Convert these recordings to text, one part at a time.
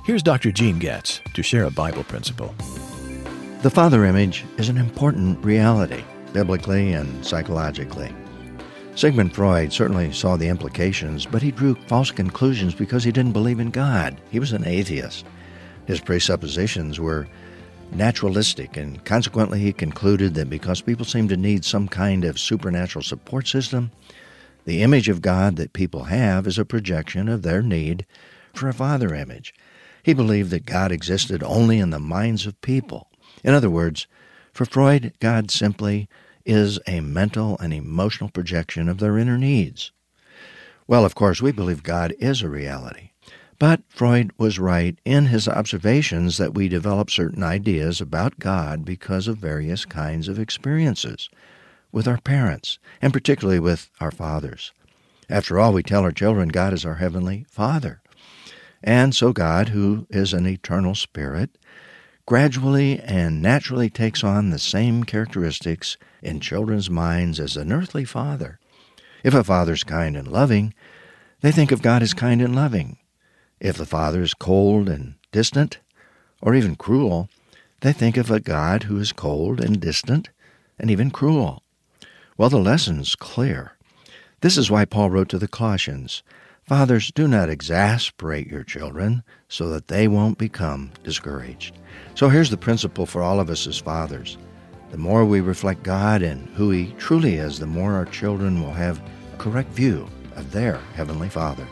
Here's Dr. Gene Getz to share a Bible principle. The father image is an important reality, biblically and psychologically. Sigmund Freud certainly saw the implications, but he drew false conclusions because he didn't believe in God. He was an atheist. His presuppositions were naturalistic, and consequently he concluded that because people seem to need some kind of supernatural support system, the image of God that people have is a projection of their need for a father image. He believed that God existed only in the minds of people. In other words, for Freud, God simply is a mental and emotional projection of their inner needs. Well, of course, we believe God is a reality. But Freud was right in his observations that we develop certain ideas about God because of various kinds of experiences with our parents, and particularly with our fathers. After all, we tell our children God is our Heavenly Father. And so God, who is an eternal spirit, gradually and naturally takes on the same characteristics in children's minds as an earthly father. If a father's kind and loving, they think of God as kind and loving. If the father is cold and distant, or even cruel, they think of a God who is cold and distant and even cruel. Well, the lesson's clear. This is why Paul wrote to the Colossians, "Fathers, do not exasperate your children so that they won't become discouraged." So here's the principle for all of us as fathers. The more we reflect God and who He truly is, the more our children will have a correct view of their Heavenly Father.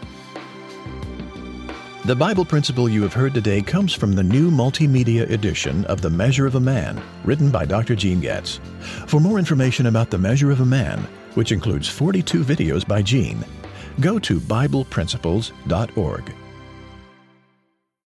The Bible principle you have heard today comes from the new multimedia edition of The Measure of a Man, written by Dr. Gene Getz. For more information about The Measure of a Man, which includes 42 videos by Gene, go to BiblePrinciples.org.